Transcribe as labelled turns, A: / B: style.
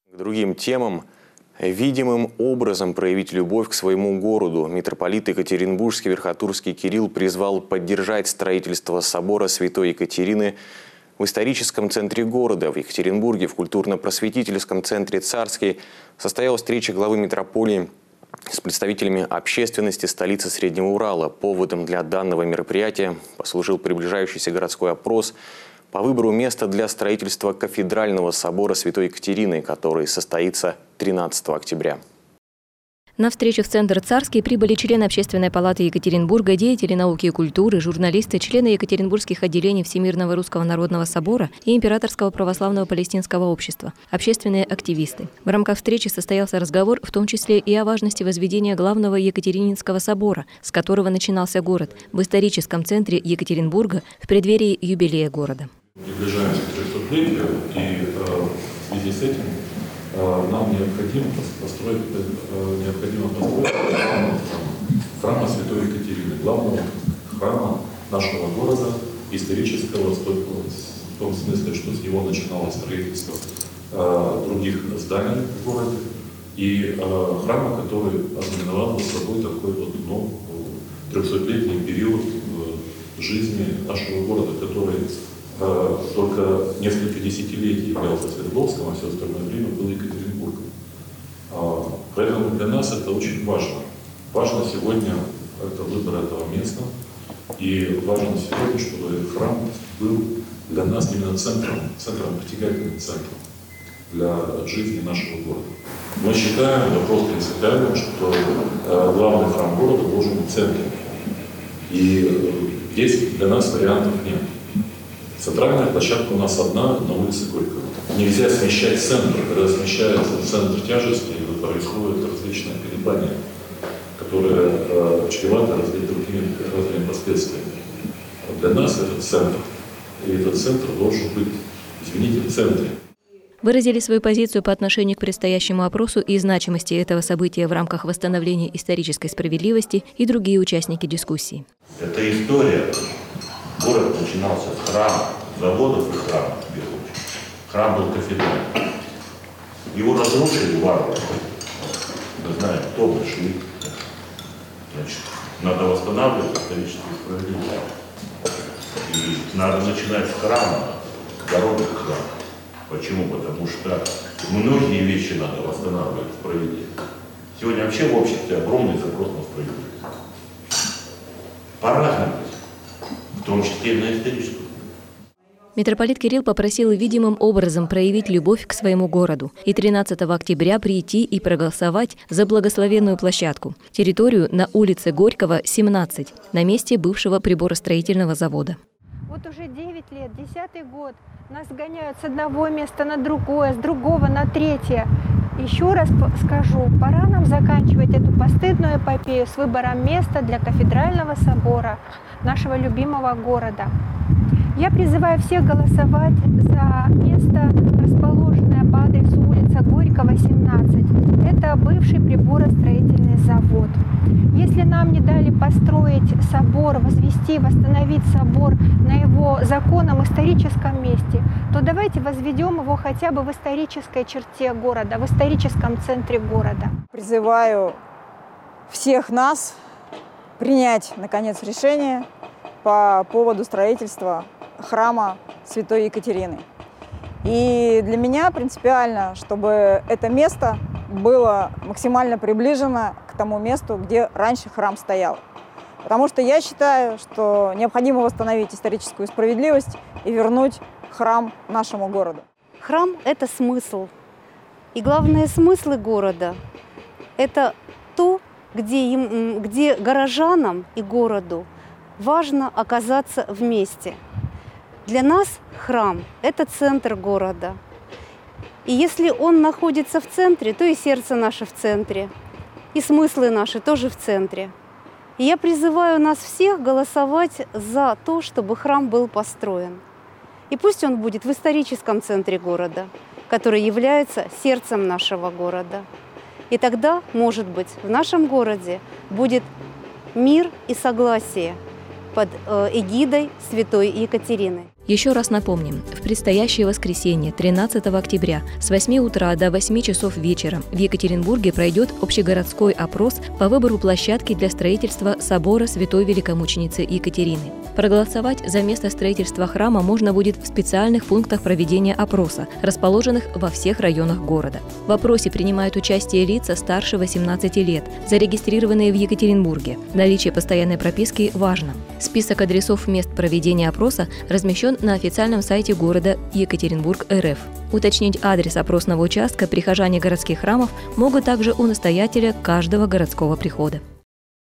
A: К другим темам. Видимым образом проявить любовь к своему городу митрополит Екатеринбургский Верхотурский Кирилл призвал поддержать строительство собора Святой Екатерины в историческом центре города. В Екатеринбурге в культурно-просветительском центре «Царский» состоялась встреча главы митрополии с представителями общественности столицы Среднего Урала. Поводом для данного мероприятия послужил приближающийся городской опрос по выбору места для строительства кафедрального собора Святой Екатерины, который состоится 13 октября.
B: На встречу в Центр Царский прибыли члены Общественной палаты Екатеринбурга, деятели науки и культуры, журналисты, члены екатеринбургских отделений Всемирного Русского Народного Собора и Императорского Православного Палестинского Общества, общественные активисты. В рамках встречи состоялся разговор, в том числе и о важности возведения главного Екатерининского собора, с которого начинался город, в историческом центре Екатеринбурга в преддверии юбилея города.
C: Приближаемся к 300-летию, и в связи с этим нам необходимо построить храма Святой Екатерины, главного храма нашего города, исторического, в том смысле, что с него начиналось строительство других зданий в городе, и храма, который ознаменовал собой такой вот 300-летний период жизни нашего города, который только несколько десятилетий являлся Свердловском, а все остальное время был Екатеринбургом. Поэтому для нас это очень важно. Важно сегодня это выбор этого места, и важно сегодня, чтобы храм был для нас именно центром, притягательным центром для жизни нашего города. Мы считаем, вопрос принципиальным, что главный храм города должен быть в центре. И здесь для нас вариантов нет. Центральная площадка у нас одна на улице Горького. Нельзя смещать центр. Когда смещается центр тяжести, происходят различные колебания, которые чреваты разными последствиями. Для нас это центр. И этот центр должен быть, извините, в центре.
B: Выразили свою позицию по отношению к предстоящему опросу и значимости этого события в рамках восстановления исторической справедливости и другие участники дискуссии.
D: Это история. Город начинался с храма, заводов и храма, в первую очередь. Храм был кафедральный. Его разрушили варвары. Мы знаем, кто большевик. Значит, надо восстанавливать историческую справедливость. И надо начинать с храма, дороги к храму. Почему? Потому что многие вещи надо восстанавливать справедливо. Сегодня вообще в обществе огромный запрос на справедливость. По-разному. В том числе и на историческую.
B: Митрополит Кирилл попросил видимым образом проявить любовь к своему городу и 13 октября прийти и проголосовать за благословенную площадку, территорию на улице Горького, 17, на месте бывшего приборостроительного завода.
E: Вот уже 9 лет, 10-й год, нас гоняют с одного места на другое, с другого на третье. Еще раз скажу, пора нам заканчивать эту постыдную эпопею с выбором места для кафедрального собора нашего любимого города. Я призываю всех голосовать за место, расположенное по адресу улица Горького, 17. Это бывший приборостроительный завод. Если нам не дали построить собор, возвести, восстановить собор на его законном историческом месте, то давайте возведем его хотя бы в исторической черте города, в историческом центре города.
F: Призываю всех нас принять, наконец, решение по поводу строительства храма Святой Екатерины. И для меня принципиально, чтобы это место было максимально приближено к тому месту, где раньше храм стоял. Потому что я считаю, что необходимо восстановить историческую справедливость и вернуть храм нашему городу.
G: Храм – это смысл. И главные смыслы города – это то, где горожанам и городу важно оказаться вместе. Для нас храм – это центр города. И если он находится в центре, то и сердце наше в центре, и смыслы наши тоже в центре. И я призываю нас всех голосовать за то, чтобы храм был построен. И пусть он будет в историческом центре города, который является сердцем нашего города. И тогда, может быть, в нашем городе будет мир и согласие под эгидой Святой Екатерины.
B: Еще раз напомним, в предстоящее воскресенье, 13 октября, с 8 утра до 8 часов вечера в Екатеринбурге пройдет общегородской опрос по выбору площадки для строительства собора Святой Великомученицы Екатерины. Проголосовать за место строительства храма можно будет в специальных пунктах проведения опроса, расположенных во всех районах города. В опросе принимают участие лица старше 18 лет, зарегистрированные в Екатеринбурге. Наличие постоянной прописки важно. Список адресов мест проведения опроса размещен на официальном сайте города Екатеринбург.РФ. Уточнить адрес опросного участка прихожане городских храмов могут также у настоятеля каждого городского прихода.